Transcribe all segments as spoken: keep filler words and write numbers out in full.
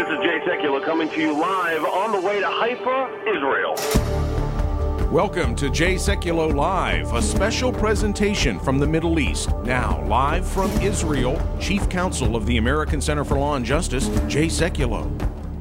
This is Jay Sekulow coming to you live on the way to Haifa, Israel. Welcome to Jay Sekulow Live, a special presentation from the Middle East. Now, live from Israel, Chief Counsel of the American Center for Law and Justice, Jay Sekulow.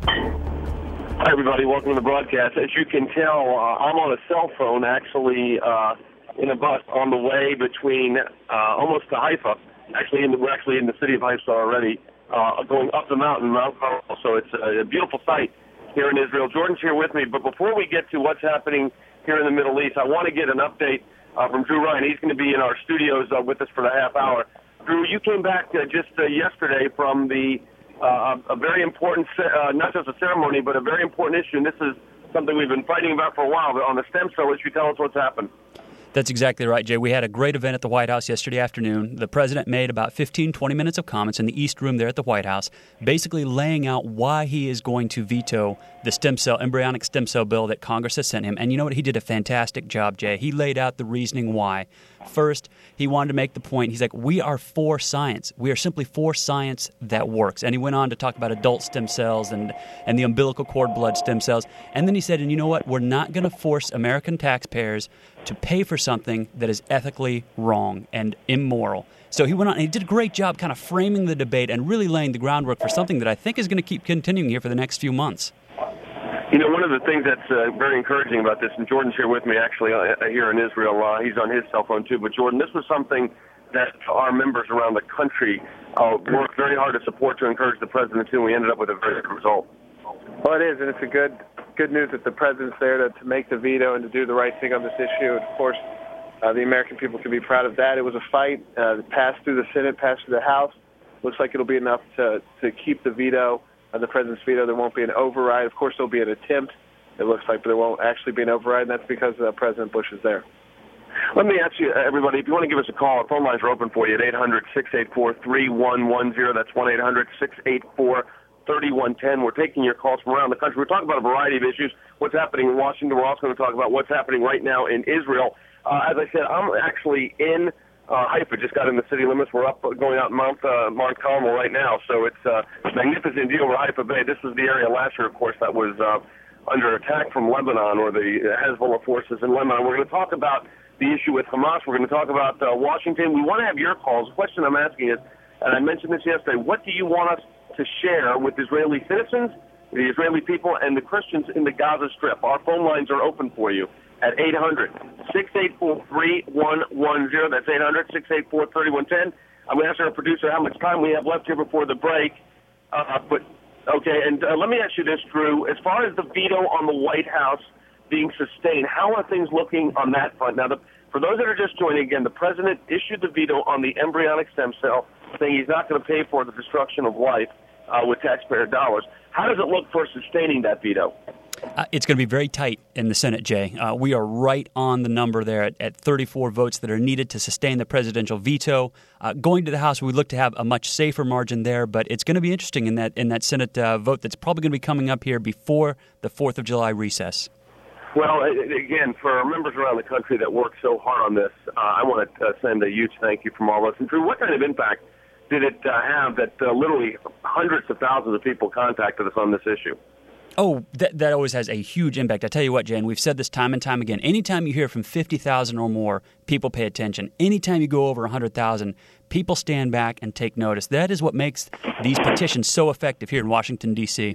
Hi, everybody. Welcome to the broadcast. As you can tell, uh, I'm on a cell phone, actually, uh, in a bus on the way between uh, almost to Haifa. Actually, in the, we're actually in the city of Haifa already, uh, going up the mountain, Mount Carmel. So it's a, a beautiful sight here in Israel. Jordan's here with me. But before we get to what's happening here in the Middle East, I want to get an update uh, from Drew Ryan. He's going to be in our studios uh, with us for the half hour. Drew, you came back uh, just uh, yesterday from the uh, a very important, uh, not just a ceremony, but a very important issue, and this is something we've been fighting about for a while. But on the stem cell issue, tell us what's happened. That's exactly right, Jay. We had a great event at the White House yesterday afternoon. The president made about fifteen, twenty minutes of comments in the East Room there at the White House, basically laying out why he is going to veto the stem cell, embryonic stem cell bill that Congress has sent him. And you know what? He did a fantastic job, Jay. He laid out the reasoning why. First, he wanted to make the point. He's like, we are for science. We are simply for science that works. And he went on to talk about adult stem cells and, and the umbilical cord blood stem cells. And then he said, and you know what? We're not going to force American taxpayers to pay for something that is ethically wrong and immoral. So he went on and he did a great job kind of framing the debate and really laying the groundwork for something that I think is going to keep continuing here for the next few months. You know, one of the things that's uh, very encouraging about this, and Jordan's here with me actually uh, here in Israel. Uh, he's on his cell phone too. But Jordan, this was something that our members around the country uh, worked very hard to support to encourage the president to, and we ended up with a very good result. Well, it is, and it's a good good news that the president's there to, to make the veto and to do the right thing on this issue. And of course, uh, the American people can be proud of that. It was a fight. Uh, it passed through the Senate, passed through the House. Looks like it'll be enough to, to keep the veto. Uh, the president's veto. There won't be an override. Of course, there'll be an attempt, it looks like, but there won't actually be an override, and that's because uh, President Bush is there. Let me ask you, everybody, if you want to give us a call, our phone lines are open for you at eight hundred, six eight four, three one one zero. That's one eight hundred, six eight four, three one one zero. We're taking your calls from around the country. We're talking about a variety of issues, what's happening in Washington. We're also going to talk about what's happening right now in Israel. Uh, as I said, I'm actually in Uh, Haifa, just got in the city limits. We're up, going out Mount uh, Mount Carmel right now, so it's uh, a magnificent view over Haifa Bay. This was the area last year, of course, that was uh, under attack from Lebanon or the Hezbollah forces in Lebanon. We're going to talk about the issue with Hamas. We're going to talk about uh, Washington. We want to have your calls. The question I'm asking is, and I mentioned this yesterday, what do you want us to share with Israeli citizens, the Israeli people, and the Christians in the Gaza Strip? Our phone lines are open for you at eight hundred, six eight four, three one one zero. That's eight hundred, six eight four, three one one zero. I'm going to ask our producer how much time we have left here before the break. Uh, but okay, and uh, let me ask you this, Drew. As far as the veto on the White House being sustained, how are things looking on that front? Now, the, for those that are just joining, again, the president issued the veto on the embryonic stem cell, saying he's not going to pay for the destruction of life uh, with taxpayer dollars. How does it look for sustaining that veto? Uh, it's going to be very tight in the Senate, Jay. Uh, we are right on the number there at, at thirty-four votes that are needed to sustain the presidential veto. Uh, going to the House, we look to have a much safer margin there, but it's going to be interesting in that in that Senate uh, vote that's probably going to be coming up here before the fourth of July recess. Well, again, for our members around the country that work so hard on this, uh, I want to uh, send a huge thank you from all of us. And Drew, what kind of impact did it uh, have that uh, literally hundreds of thousands of people contacted us on this issue? Oh, that, that always has a huge impact. I tell you what, Jan, we've said this time and time again. Anytime you hear from fifty thousand or more, people pay attention. Anytime you go over one hundred thousand, people stand back and take notice. That is what makes these petitions so effective here in Washington, D C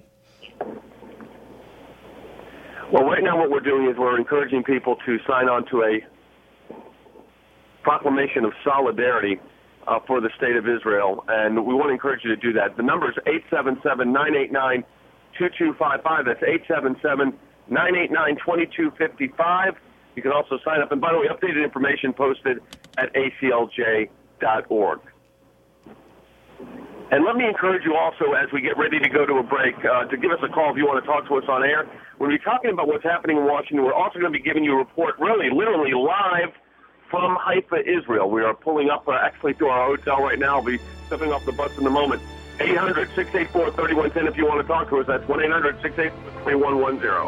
Well, right now what we're doing is we're encouraging people to sign on to a proclamation of solidarity uh, for the state of Israel, and we want to encourage you to do that. The number is eight seven seven, nine eight nine, two two five five. That's eight seven seven, nine eight nine, two two five five. You can also sign up. And by the way, updated information posted at A C L J dot org. And let me encourage you also, as we get ready to go to a break, uh, to give us a call if you want to talk to us on air. When we're talking about what's happening in Washington, we're also going to be giving you a report, really, literally live from Haifa, Israel. We are pulling up uh, actually to our hotel right now. We'll be stepping off the bus in a moment. eight hundred, six eight four, three one one zero if you want to talk to us. That's one eight hundred, six eight four, three one one zero.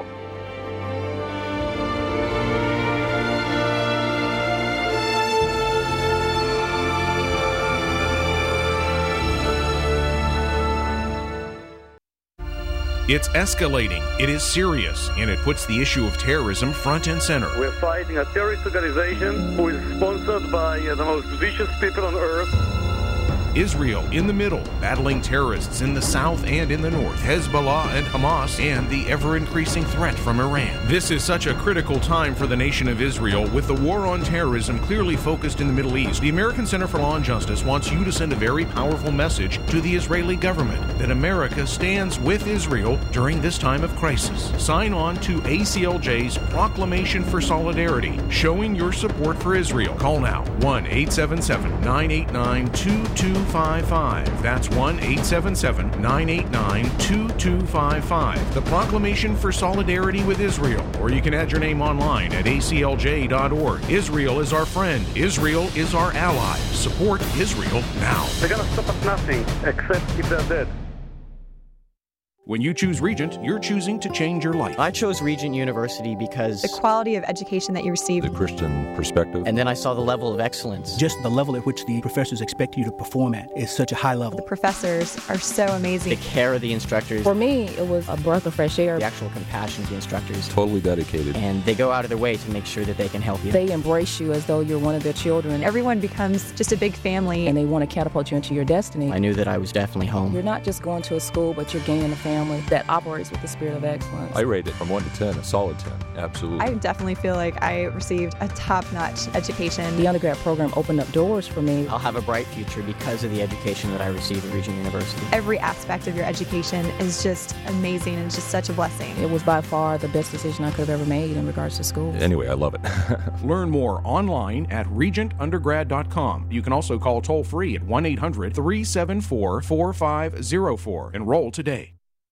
It's escalating, it is serious, and it puts the issue of terrorism front and center. We're fighting a terrorist organization who is sponsored by uh, the most vicious people on earth. Israel in the middle, battling terrorists in the south and in the north, Hezbollah and Hamas, and the ever-increasing threat from Iran. This is such a critical time for the nation of Israel, with the war on terrorism clearly focused in the Middle East. The American Center for Law and Justice wants you to send a very powerful message to the Israeli government that America stands with Israel during this time of crisis. Sign on to A C L J's Proclamation for Solidarity, showing your support for Israel. Call now, one eight seven seven, nine eight nine, two two five five. That's one eight seven seven, nine eight nine, two two five five. The Proclamation for Solidarity with Israel. Or you can add your name online at A C L J dot org. Israel is our friend. Israel is our ally. Support Israel now. They're going to stop at nothing, except if they're dead. When you choose Regent, you're choosing to change your life. I chose Regent University because the quality of education that you receive, the Christian perspective, and then I saw the level of excellence. Just the level at which the professors expect you to perform at is such a high level. The professors are so amazing. The care of the instructors. For me, it was a breath of fresh air. The actual compassion of the instructors. Totally dedicated. And they go out of their way to make sure that they can help you. They embrace you as though you're one of their children. Everyone becomes just a big family. And they want to catapult you into your destiny. I knew that I was definitely home. You're not just going to a school, but you're gaining a family that operates with the spirit of excellence. I rate it from one to ten, a solid ten, absolutely. I definitely feel like I received a top-notch education. The undergrad program opened up doors for me. I'll have a bright future because of the education that I received at Regent University. Every aspect of your education is just amazing and just such a blessing. It was by far the best decision I could have ever made in regards to school. Anyway, I love it. Learn more online at regent undergrad dot com. You can also call toll-free at one eight hundred, three seven four, four five zero four. Enroll today.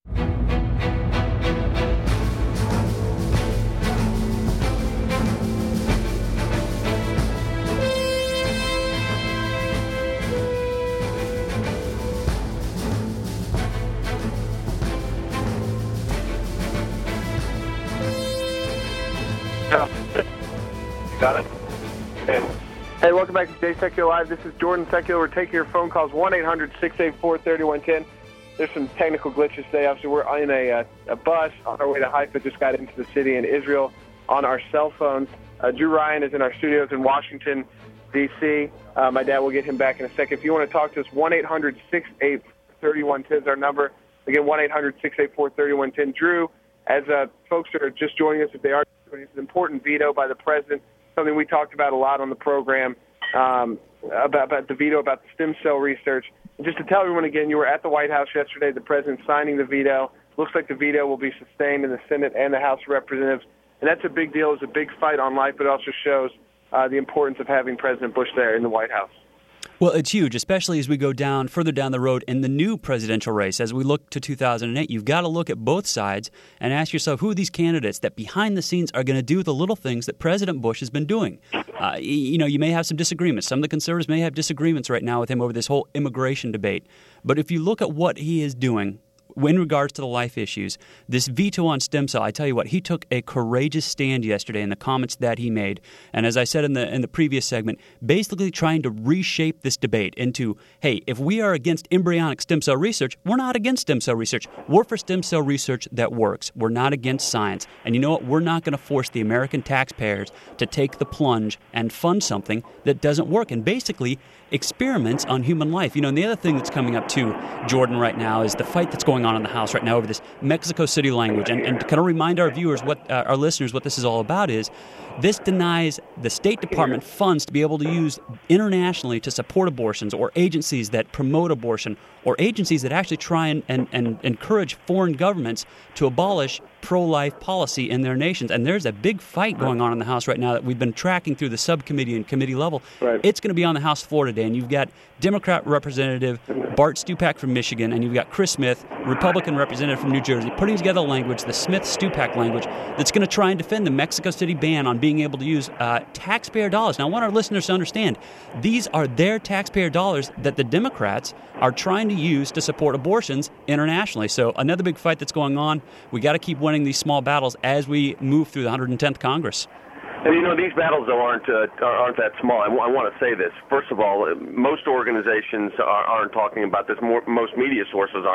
Got it. Okay. Hey, welcome back to Jay Secular Live. This is Jordan Secular. We're taking your phone calls, one eight hundred, six eight four, three one one zero. There's some technical glitches today. Obviously, we're in a, uh, a bus on our way to Haifa, just got into the city in Israel on our cell phones. Uh, Drew Ryan is in our studios in Washington, D C Uh, my dad will get him back in a second. If you want to talk to us, one eight hundred, six eight four, three one one zero is our number. Again, one eight hundred, six eight four, three one one zero. Drew, as uh, folks that are just joining us, if they are, it's an important veto by the president, something we talked about a lot on the program, um, about, about the veto, about the stem cell research. And just to tell everyone again, you were at the White House yesterday, the president signing the veto. Looks like the veto will be sustained in the Senate and the House of Representatives. And that's a big deal. It's a big fight on life, but it also shows uh, the importance of having President Bush there in the White House. Well, it's huge, especially as we go down further down the road in the new presidential race. As we look to two thousand eight, you've got to look at both sides and ask yourself who are these candidates that behind the scenes are going to do the little things that President Bush has been doing. Uh, you know, you may have some disagreements. Some of the conservatives may have disagreements right now with him over this whole immigration debate. But if you look at what he is doing in regards to the life issues, this veto on stem cell, I tell you what, he took a courageous stand yesterday in the comments that he made. And as I said in the in the previous segment, basically trying to reshape this debate into, hey, if we are against embryonic stem cell research, we're not against stem cell research. We're for stem cell research that works. We're not against science. And you know what? We're not going to force the American taxpayers to take the plunge and fund something that doesn't work. And basically experiments on human life. You know, and the other thing that's coming up too, Jordan, right now is the fight that's going on in the House right now over this Mexico City language. And, and to kind of remind our viewers, what uh, our listeners, what this is all about is this denies the State Department funds to be able to use internationally to support abortions, or agencies that promote abortion, or agencies that actually try and, and, and encourage foreign governments to abolish pro-life policy in their nations. And there's a big fight going on in the House right now that we've been tracking through the subcommittee and committee level. Right. It's going to be on the House floor today, and you've got Democrat Representative Bart Stupak from Michigan, and you've got Chris Smith, Republican Representative from New Jersey, putting together language, the Smith-Stupak language, that's going to try and defend the Mexico City ban on being able to use uh, taxpayer dollars. Now, I want our listeners to understand, these are their taxpayer dollars that the Democrats are trying to use to support abortions internationally. So another big fight that's going on. We got to keep winning these small battles as we move through the one hundred tenth Congress. And, you know, these battles, though, aren't uh, aren't that small. I, w- I want to say this. First of all, most organizations are, aren't talking about this. More, most media sources aren't.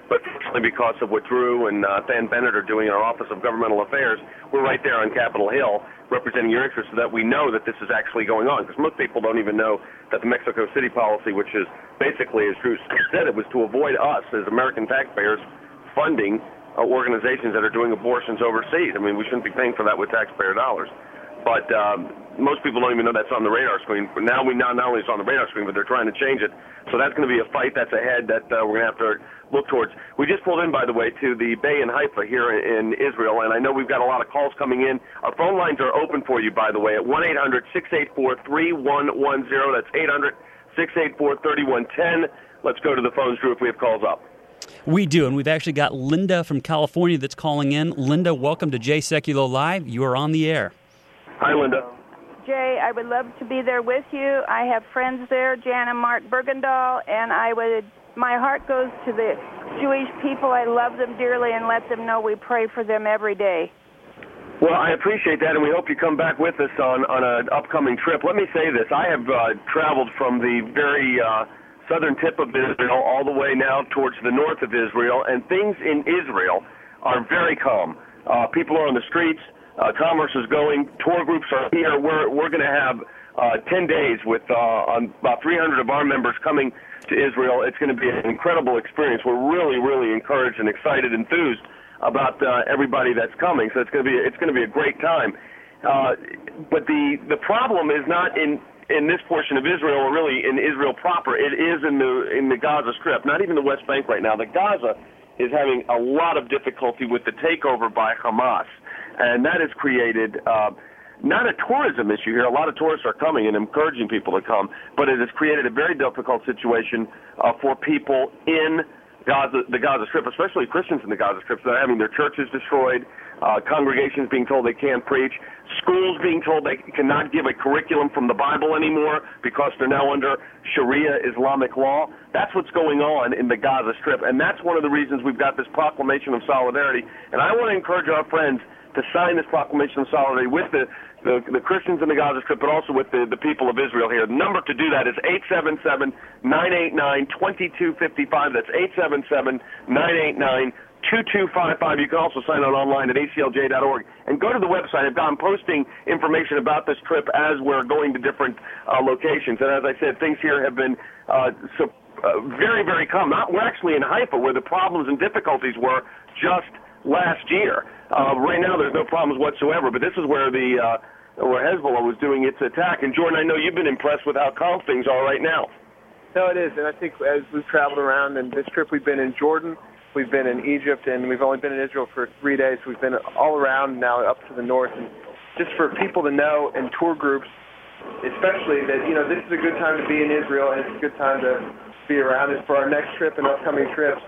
But fortunately, because of what Drew and uh, Dan Bennett are doing in our Office of Governmental Affairs, we're right there on Capitol Hill representing your interests so that we know that this is actually going on. Because most people don't even know that the Mexico City policy, which is basically, as Drew said, it was to avoid us as American taxpayers funding uh, organizations that are doing abortions overseas. I mean, we shouldn't be paying for that with taxpayer dollars. But um, most people don't even know that's on the radar screen. But now we know not only it's on the radar screen, but they're trying to change it. So that's going to be a fight that's ahead that uh, we're going to have to look towards. We just pulled in, by the way, to the Bay in Haifa here in Israel, and I know we've got a lot of calls coming in. Our phone lines are open for you, by the way, at one eight hundred six eight four three one one zero. That's eight hundred six eight four three one one zero. Let's go to the phones, Drew, if we have calls up. We do, and we've actually got Linda from California that's calling in. Linda, welcome to Jay Sekulow Live. You are on the air. Hi, Linda. Jay, I would love to be there with you. I have friends there, Jan and Mark Bergendahl, and I would. My heart goes to the Jewish people. I love them dearly and let them know we pray for them every day. Well, I appreciate that, and we hope you come back with us on, on an upcoming trip. Let me say this. I have uh, traveled from the very uh, southern tip of Israel all the way now towards the north of Israel, and things in Israel are very calm. Uh, people are on the streets. Uh, commerce is going. Tour groups are here. We're we're going to have uh, ten days with uh, on about three hundred of our members coming to Israel. It's going to be an incredible experience. We're really, really encouraged and excited, enthused about uh, everybody that's coming. So it's going to be it's going to be a great time. Uh, but the the problem is not in in this portion of Israel, or really in Israel proper. It is in the in the Gaza Strip. Not even the West Bank right now. The Gaza is having a lot of difficulty with the takeover by Hamas. And that has created uh, not a tourism issue here. A lot of tourists are coming and encouraging people to come, but it has created a very difficult situation uh, for people in Gaza, the Gaza Strip, especially Christians in the Gaza Strip. So they're having their churches destroyed, uh, congregations being told they can't preach, schools being told they cannot give a curriculum from the Bible anymore because they're now under Sharia Islamic law. That's what's going on in the Gaza Strip, and that's one of the reasons we've got this proclamation of solidarity. And I want to encourage our friends to sign this proclamation of solidarity with the, the, the Christians in the Gaza Strip, but also with the, the people of Israel here. The number to do that is eight seven seven, nine eight nine, two two five five. That's eight seven seven, nine eight nine, two two five five. You can also sign on online at A C L J dot org. And go to the website. I've I'm posting information about this trip as we're going to different uh, locations. And as I said, things here have been uh, so, uh, very, very calm. Not, we're actually in Haifa, where the problems and difficulties were just last year. Uh, right now, there's no problems whatsoever, but this is where the uh, where Hezbollah was doing its attack. And Jordan, I know you've been impressed with how calm things are right now. No, it is, and I think as we've traveled around, and this trip we've been in Jordan, we've been in Egypt, and we've only been in Israel for three days. We've been all around now up to the north, and just for people to know, and tour groups especially, that, you know, this is a good time to be in Israel, and it's a good time to be around. And for our next trip and upcoming trips,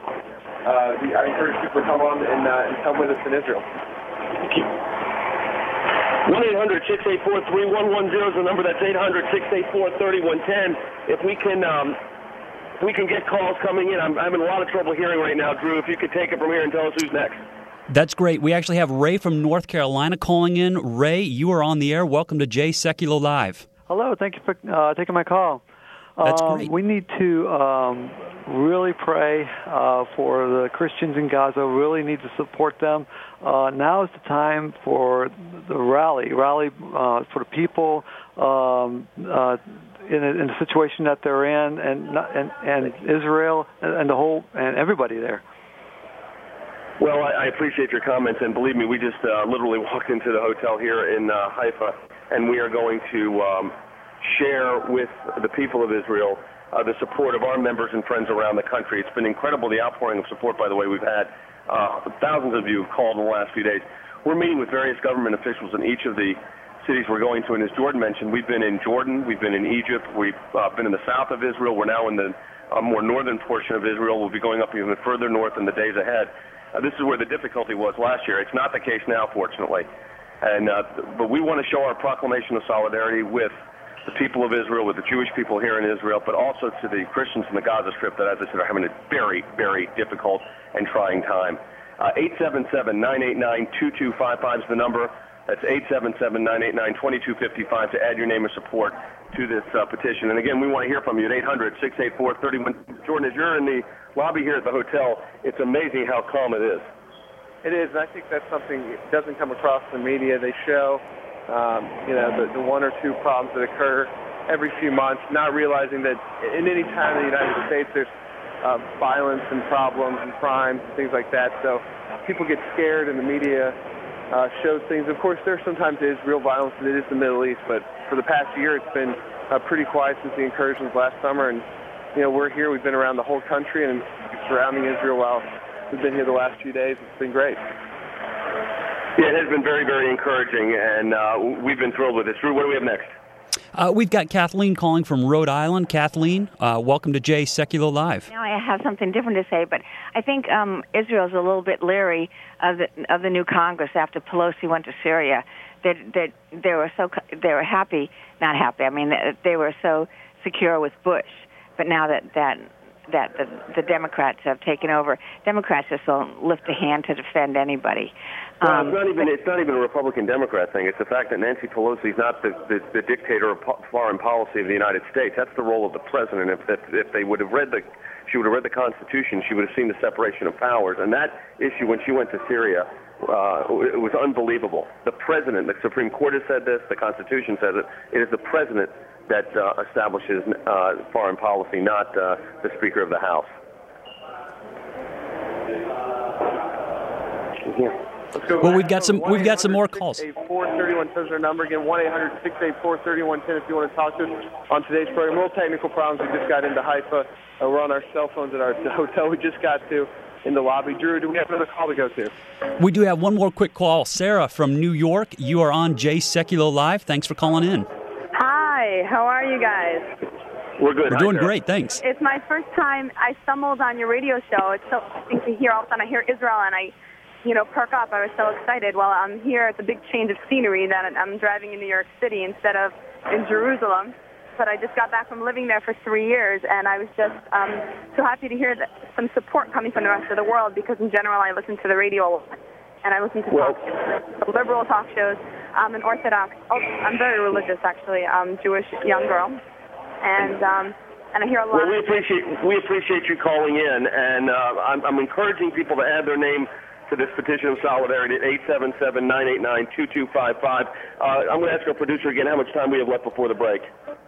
Uh, we, I encourage people to come on and, uh, and come with us in Israel. one eight hundred six eight four three one one zero is the number. That's eight hundred six eight four three one one zero. If we can um, if we can get calls coming in, I'm, I'm having a lot of trouble hearing right now, Drew. If you could take it from here and tell us who's next. That's great. We actually have Ray from North Carolina calling in. Ray, you are on the air. Welcome to Jay Sekulow Live. Hello. Thank you for uh, taking my call. That's um, great. We need to um, really pray uh, for the Christians in Gaza, really need to support them. Uh, now is the time for the rally, rally uh, for the people um, uh, in, a, in the situation that they're in, and and, and Israel and, and the whole, and everybody there. Well, I, I appreciate your comments, and believe me, we just uh, literally walked into the hotel here in uh, Haifa, and we are going to um, share with the people of Israel uh, the support of our members and friends around the country. It's been incredible, the outpouring of support, by the way, we've had. Uh, thousands of you have called in the last few days. We're meeting with various government officials in each of the cities we're going to, and as Jordan mentioned, we've been in Jordan, we've been in Egypt, we've uh, been in the south of Israel, we're now in the uh, more northern portion of Israel. We'll be going up even further north in the days ahead. Uh, this is where the difficulty was last year. It's not the case now, fortunately. And uh, but we want to show our proclamation of solidarity with the people of Israel, with the Jewish people here in Israel, but also to the Christians in the Gaza Strip that, as I said, are having a very, very difficult and trying time. Uh, eight seven seven, nine eight nine, two two five five is the number. That's eight seven seven, nine eight nine, two two five five to add your name of support to this uh, petition. And again, we want to hear from you at eight hundred, six eight four, three one. Jordan, as you're in the lobby here at the hotel, it's amazing how calm it is. It is, and I think that's something that doesn't come across in the media. They show, um, you know, the, the one or two problems that occur every few months, not realizing that in any time in the United States there's uh, violence and problems and crimes and things like that. So people get scared, and the media uh, shows things. Of course, there sometimes is real violence, and it is the Middle East. But for the past year, it's been uh, pretty quiet since the incursions last summer. And you know, we're here. We've been around the whole country and surrounding Israel while we've been here the last few days. It's been great. Yeah, it has been very, very encouraging, and uh, we've been thrilled with it. Drew, what do we have next? Uh, we've got Kathleen calling from Rhode Island. Kathleen, uh, welcome to Jay Secular Live. Now I have something different to say, but I think um, Israel's a little bit leery of the of the new Congress after Pelosi went to Syria. That that they were so they were happy, not happy. I mean, they were so secure with Bush, but now that that. that the, the Democrats have taken over. Democrats just don't lift a hand to defend anybody. Well, Um, it's not even it's not even a Republican-Democrat thing. It's the fact that Nancy Pelosi is not the, the, the dictator of po- foreign policy of the United States. That's the role of the president. If, if if they would have read the she would have read the Constitution, she would have seen the separation of powers. And that issue, when she went to Syria, uh, it was unbelievable. The president, the Supreme Court has said this. The Constitution says it. It is the president that uh, establishes uh, foreign policy, not uh, the Speaker of the House. Yeah. Well, we've got some we've got some more calls. six eight four, three one ten is our number. Again, one eight hundred, six eight four, three one one zero if you want to talk to us on today's program. Real technical problems. We just got into Haifa. Uh, we're on our cell phones at our hotel we just got to in the lobby. Drew, do we have another call to go to? We do have one more quick call. Sarah from New York, you are on Jay Secular Live. Thanks for calling in. Hi, how are you guys? We're good. We're Hi, doing Sarah. great, thanks. It's my first time I stumbled on your radio show. It's so interesting to hear. All of a sudden I hear Israel and I, you know, perk up. I was so excited. Well, I'm here at the big change of scenery that I'm driving in New York City instead of in Jerusalem. But I just got back from living there for three years, and I was just um, so happy to hear that some support coming from the rest of the world, because in general I listen to the radio a lot, and I listen to well, talk shows, liberal talk shows. I'm an Orthodox, oh, I'm very religious actually, um, Jewish young girl, and um, and I hear a lot. Well, we appreciate we appreciate you calling in, and uh, I'm, I'm encouraging people to add their name to this petition of solidarity at eight seven seven, nine eight nine, two two five five. Uh, I'm going to ask our producer again how much time we have left before the break.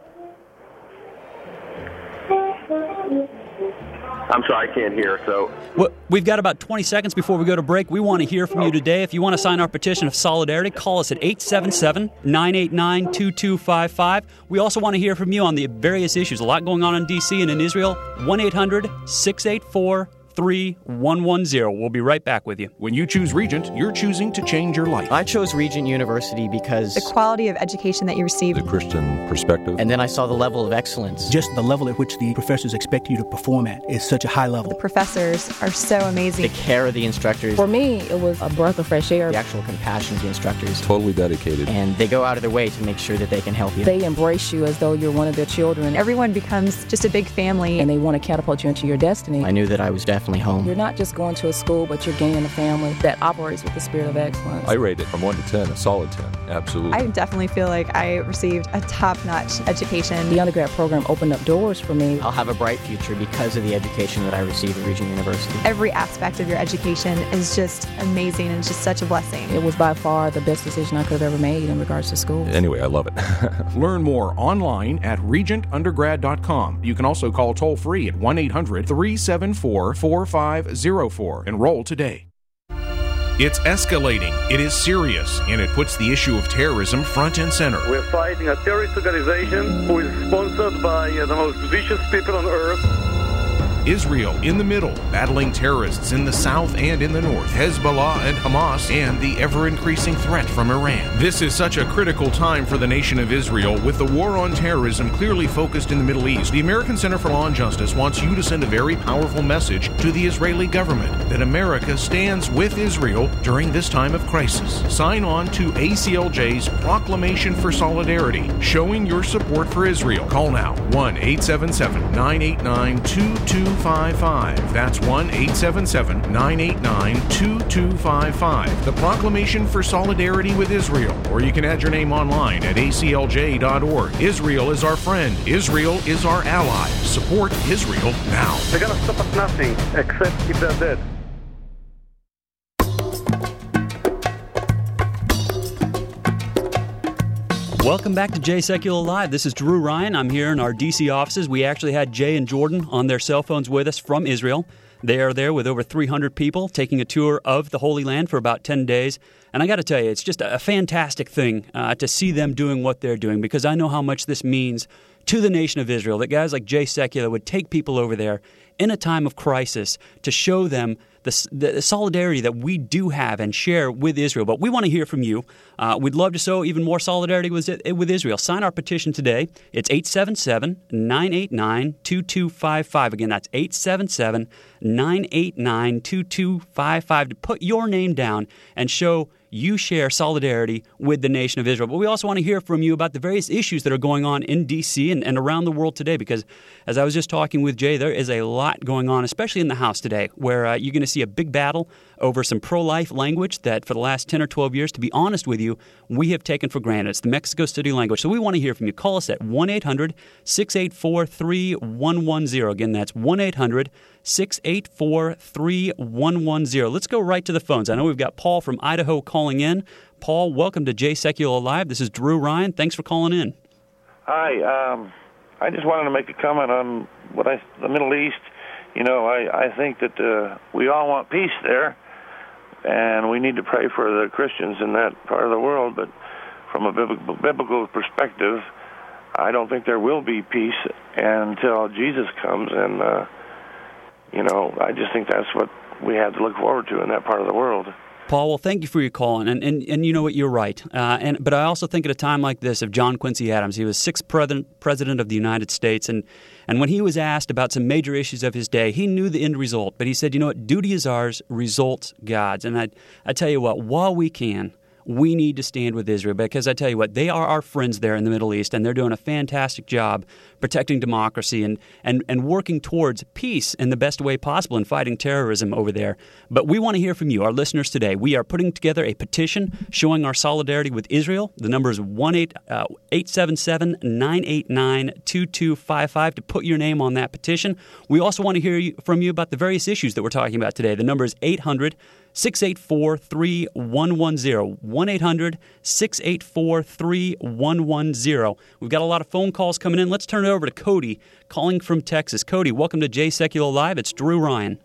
I'm sorry, I can't hear. So well, we've got about twenty seconds before we go to break. We want to hear from you today. If you want to sign our petition of solidarity, call us at eight seven seven, nine eight nine, two two five five. We also want to hear from you on the various issues. A lot going on in D C and in Israel. one eight hundred, six eight four, three one one zero. We'll be right back with you. When you choose Regent, you're choosing to change your life. I chose Regent University because the quality of education that you receive, the Christian perspective, and then I saw the level of excellence. Just the level at which the professors expect you to perform at is such a high level. The professors are so amazing. The care of the instructors. For me, it was a breath of fresh air. The actual compassion of the instructors. Totally dedicated. And they go out of their way to make sure that they can help you. They embrace you as though you're one of their children. Everyone becomes just a big family. And they want to catapult you into your destiny. I knew that I was definitely home. You're not just going to a school, but you're gaining a family that operates with the spirit of excellence. I rate it from one to ten, a solid ten. Absolutely. I definitely feel like I received a top-notch education. The undergrad program opened up doors for me. I'll have a bright future because of the education that I received at Regent University. Every aspect of your education is just amazing, and it's just such a blessing. It was by far the best decision I could have ever made in regards to school. Anyway, I love it. Learn more online at regent undergrad dot com. You can also call toll-free at one eight hundred, three seven four, four five zero four. Enroll today. It's escalating, it is serious, and it puts the issue of terrorism front and center. We're fighting a terrorist organization who is sponsored by uh, the most vicious people on earth. Israel in the middle, battling terrorists in the south and in the north, Hezbollah and Hamas, and the ever-increasing threat from Iran. This is such a critical time for the nation of Israel, with the war on terrorism clearly focused in the Middle East. The American Center for Law and Justice wants you to send a very powerful message to the Israeli government that America stands with Israel during this time of crisis. Sign on to A C L J's Proclamation for Solidarity, showing your support for Israel. Call now, one eight seven seven, nine eight nine, two two five five. That's one eight seven seven, nine eight nine, two two five five. The Proclamation for Solidarity with Israel. Or you can add your name online at A C L J dot org. Israel is our friend. Israel is our ally. Support Israel now. They're going to stop at nothing, except if they're dead. Welcome back to Jay Secular Live. This is Drew Ryan. I'm here in our D C offices. We actually had Jay and Jordan on their cell phones with us from Israel. They are there with over three hundred people taking a tour of the Holy Land for about ten days. And I got to tell you, it's just a fantastic thing uh, to see them doing what they're doing, because I know how much this means to the nation of Israel, that guys like Jay Secular would take people over there in a time of crisis to show them the, the solidarity that we do have and share with Israel. But we want to hear from you. Uh, we'd love to show even more solidarity with, with Israel. Sign our petition today. It's eight seven seven, nine eight nine, two two five five. Again, that's eight seven seven, nine eight nine, two two five five to put your name down and show you share solidarity with the nation of Israel. But we also want to hear from you about the various issues that are going on in D C and, and around the world today, because as I was just talking with Jay, there is a lot going on, especially in the House today, where uh, you're going to see a big battle over some pro-life language that for the last ten or twelve years, to be honest with you, we have taken for granted. It's the Mexico City language. So we want to hear from you. Call us at one eight hundred, six eight four, three one one zero. Again, that's one eight hundred, six eight four, three one one zero. Let's go right to the phones. I know we've got Paul from Idaho calling in. Paul, welcome to Jay Secular Live. This is Drew Ryan. Thanks for calling in. Hi. Um, I just wanted to make a comment on what I, the Middle East. You know, I, I think that uh, we all want peace there, and we need to pray for the Christians in that part of the world. But from a biblical, biblical perspective, I don't think there will be peace until Jesus comes. And, uh, you know, I just think that's what we have to look forward to in that part of the world. Paul, well, thank you for your call, and and, and you know what, you're right. Uh, and but I also think at a time like this of John Quincy Adams. He was sixth president president of the United States, and and when he was asked about some major issues of his day, he knew the end result. But he said, you know what, duty is ours, results God's. And I I tell you what, while we can, we need to stand with Israel, because I tell you what, they are our friends there in the Middle East, and they're doing a fantastic job protecting democracy and, and, and working towards peace in the best way possible and fighting terrorism over there. But we want to hear from you, our listeners today. We are putting together a petition showing our solidarity with Israel. The number is one eight seven seven, nine eight nine, two two five five to put your name on that petition. We also want to hear from you about the various issues that we're talking about today. The number is eight hundred, six eight four, three one one zero. one eight hundred, six eight four, three one one zero. We've got a lot of phone calls coming in. Let's turn it over to Cody calling from Texas. Cody, welcome to Jay Secular Live. It's Drew Ryan.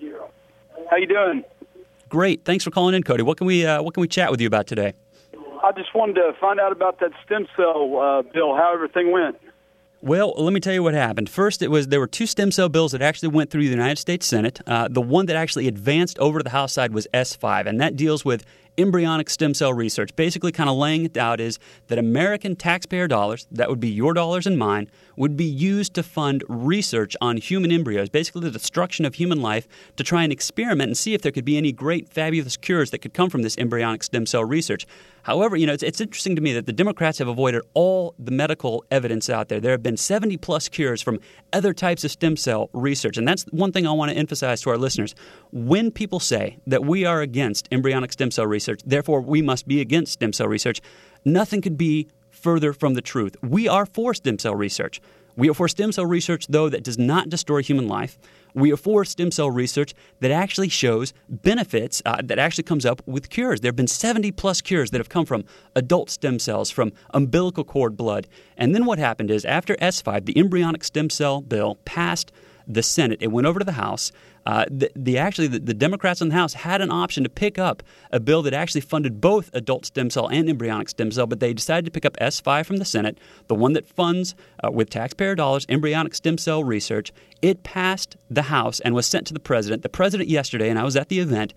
How you doing? Great. Thanks for calling in, Cody. What can we uh, what can we chat with you about today? I just wanted to find out about that stem cell uh, bill, how everything went. Well, let me tell you what happened. First, it was there were two stem cell bills that actually went through the United States Senate. Uh, the one that actually advanced over to the House side was S five, and that deals with embryonic stem cell research. Basically, kind of laying it out is that American taxpayer dollars, that would be your dollars and mine, would be used to fund research on human embryos, basically the destruction of human life, to try and experiment and see if there could be any great, fabulous cures that could come from this embryonic stem cell research. However, you know, it's, it's interesting to me that the Democrats have avoided all the medical evidence out there. There have been seventy-plus cures from other types of stem cell research, and that's one thing I want to emphasize to our listeners. When people say that we are against embryonic stem cell research, therefore we must be against stem cell research, nothing could be further from the truth. We are for stem cell research. We are for stem cell research, though, that does not destroy human life. We are for stem cell research that actually shows benefits, uh, that actually comes up with cures. There have been seventy-plus cures that have come from adult stem cells, from umbilical cord blood. And then what happened is, after S five, the embryonic stem cell bill passed the Senate. It went over to the House. Uh, the, the actually the, the Democrats in the House had an option to pick up a bill that actually funded both adult stem cell and embryonic stem cell, but they decided to pick up S five from the Senate, the one that funds uh, with taxpayer dollars embryonic stem cell research. It passed the House and was sent to the president. The president yesterday, and I was at the event,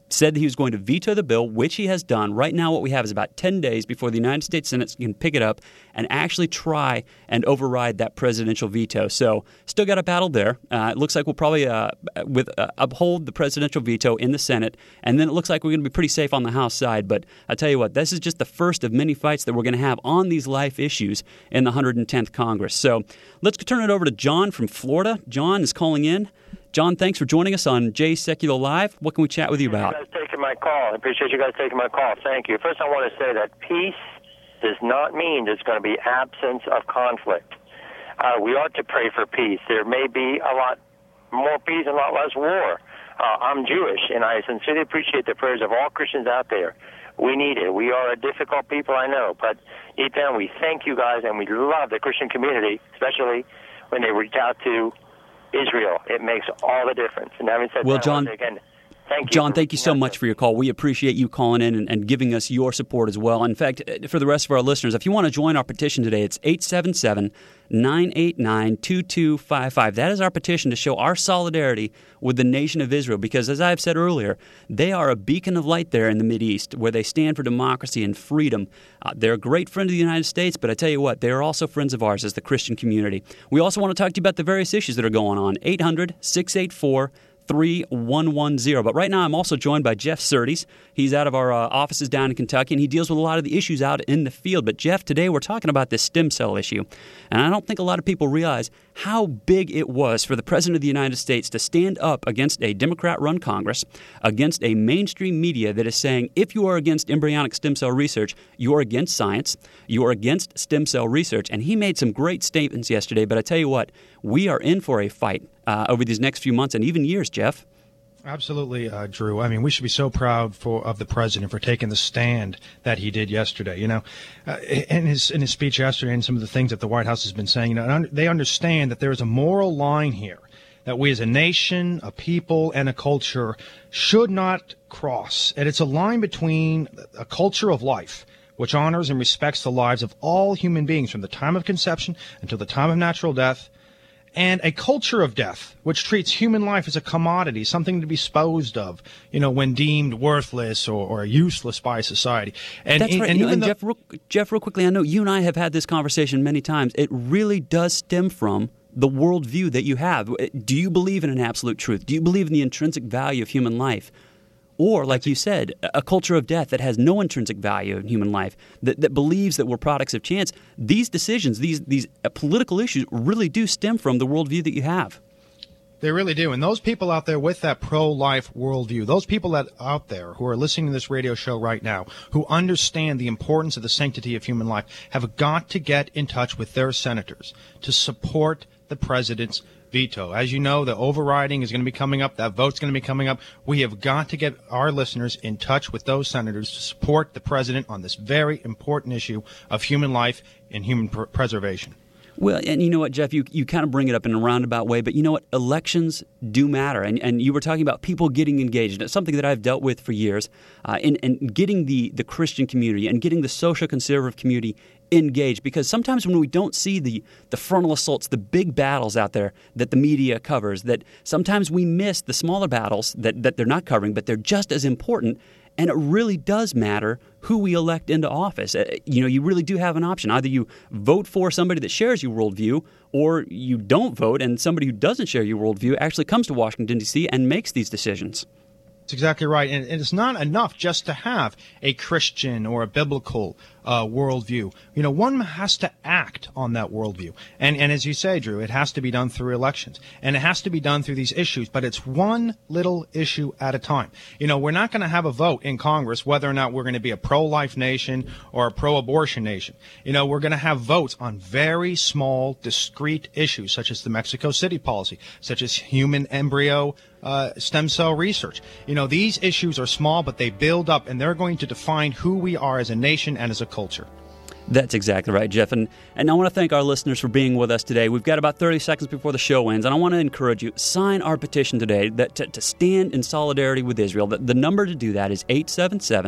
said that he was going to veto the bill, which he has done. Right now what we have is about ten days before the United States Senate can pick it up and actually try and override that presidential veto. So still got a battle there. Uh, it looks like we'll probably uh, with uh, uphold the presidential veto in the Senate, and then it looks like we're going to be pretty safe on the House side. But I tell you what, this is just the first of many fights that we're going to have on these life issues in the one hundred tenth Congress. So let's turn it over to John from Florida. John is calling in. John, thanks for joining us on Jay Sekulow Live. What can we chat with you about? You guys taking my call. I appreciate you guys taking my call. Thank you. First, I want to say that peace does not mean there's going to be absence of conflict. Uh, we ought to pray for peace. There may be a lot more peace and a lot less war. Uh, I'm Jewish, and I sincerely appreciate the prayers of all Christians out there. We need it. We are a difficult people, I know, but deep down we thank you guys, and we love the Christian community, especially when they reach out to Israel. It makes all the difference. And having said well, that, John, again, thank you. John, thank you so much for your call. We appreciate you calling in and, and giving us your support as well. In fact, for the rest of our listeners, if you want to join our petition today, it's eight seven seven, nine eight nine, two two five five. That is our petition to show our solidarity with the nation of Israel because, as I've said earlier, they are a beacon of light there in the Mideast where they stand for democracy and freedom. Uh, they're a great friend of the United States, but I tell you what, they are also friends of ours as the Christian community. We also want to talk to you about the various issues that are going on. eight hundred, six eight four, three one one zero. But right now I'm also joined by Jeff Surtees. He's out of our uh, offices down in Kentucky, and he deals with a lot of the issues out in the field. But Jeff, today we're talking about this stem cell issue. And I don't think a lot of people realize how big it was for the President of the United States to stand up against a Democrat-run Congress, against a mainstream media that is saying if you are against embryonic stem cell research, you are against science, you are against stem cell research. And he made some great statements yesterday, but I tell you what, we are in for a fight uh, over these next few months and even years, Jeff. Absolutely, uh, Drew. I mean, we should be so proud for of the president for taking the stand that he did yesterday. You know, uh, in his in his speech yesterday, and some of the things that the White House has been saying, you know, they understand that there is a moral line here that we as a nation, a people, and a culture should not cross, and it's a line between a culture of life, which honors and respects the lives of all human beings from the time of conception until the time of natural death, and a culture of death, which treats human life as a commodity, something to be disposed of, you know, when deemed worthless or, or useless by society. And, That's right. And, and, and Jeff, real, Jeff, real quickly, I know you and I have had this conversation many times. It really does stem from the worldview that you have. Do you believe in an absolute truth? Do you believe in the intrinsic value of human life? Or, like you said, a culture of death that has no intrinsic value in human life, that, that believes that we're products of chance. These decisions, these these political issues really do stem from the worldview that you have. They really do. And those people out there with that pro-life worldview, those people that out there who are listening to this radio show right now, who understand the importance of the sanctity of human life, have got to get in touch with their senators to support the president's veto. As you know, the overriding is going to be coming up. That vote's going to be coming up. We have got to get our listeners in touch with those senators to support the president on this very important issue of human life and human pr- preservation. Well, and you know what, Jeff, you, you kind of bring it up in a roundabout way, but you know what? Elections do matter. And, and you were talking about people getting engaged. It's something that I've dealt with for years, uh, in, in getting the, the Christian community and getting the social conservative community engaged. Because sometimes when we don't see the, the frontal assaults, the big battles out there that the media covers, that sometimes we miss the smaller battles that, that they're not covering, but they're just as important. And it really does matter who we elect into office. Uh, you know, you really do have an option. Either you vote for somebody that shares your worldview, or you don't vote and somebody who doesn't share your worldview actually comes to Washington, D C and makes these decisions. That's exactly right. And it's not enough just to have a Christian or a biblical uh, worldview. You know, one has to act on that worldview. And, and as you say, Drew, it has to be done through elections. And it has to be done through these issues. But it's one little issue at a time. You know, we're not going to have a vote in Congress whether or not we're going to be a pro-life nation or a pro-abortion nation. You know, we're going to have votes on very small, discrete issues, such as the Mexico City policy, such as human embryo Uh, stem cell research. You know, these issues are small, but they build up, and they're going to define who we are as a nation and as a culture. That's exactly right, Jeff. And, and I want to thank our listeners for being with us today. We've got about thirty seconds before the show ends, and I want to encourage you, sign our petition today that to, to stand in solidarity with Israel. The, the number to do that is eight seven seven,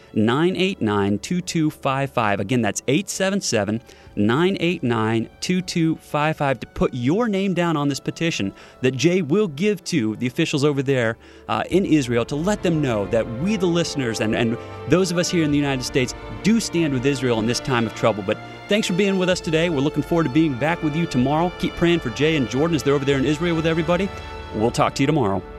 nine eight nine, two two five five. Again, that's eight seven seven, nine eight nine, two two five five to put your name down on this petition that Jay will give to the officials over there uh, in Israel to let them know that we, the listeners, and, and those of us here in the United States, do stand with Israel in this time of trouble. But thanks for being with us today. We're looking forward to being back with you tomorrow. Keep praying for Jay and Jordan as they're over there in Israel with everybody. We'll talk to you tomorrow.